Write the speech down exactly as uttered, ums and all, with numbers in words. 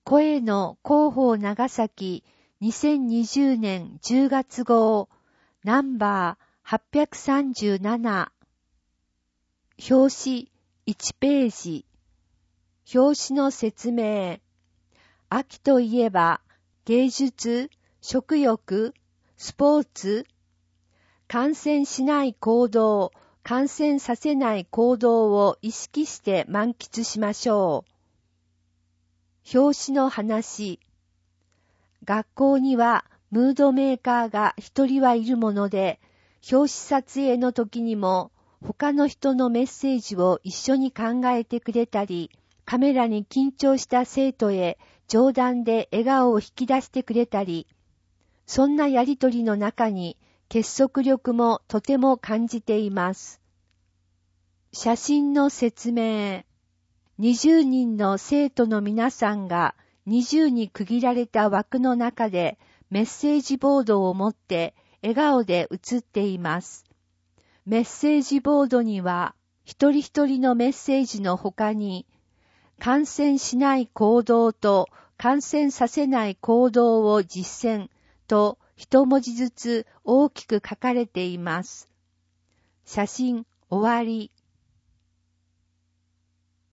声の広報長崎にせんにじゅうねんじゅうがつ号ナンバーはっぴゃくさんじゅうなな。表紙いちページ。表紙の説明。秋といえば芸術、食欲、スポーツ、感染しない行動、感染させない行動を意識して満喫しましょう。表紙の話。学校にはムードメーカーが一人はいるもので、表紙撮影の時にも他の人のメッセージを一緒に考えてくれたり、カメラに緊張した生徒へ冗談で笑顔を引き出してくれたり、そんなやりとりの中に結束力もとても感じています。写真の説明。にじゅうにんの生徒の皆さんがにじゅうに区切られた枠の中でメッセージボードを持って笑顔で写っています。メッセージボードには一人一人のメッセージの他に感染しない行動と感染させない行動を実践と一文字ずつ大きく書かれています。写真終わり。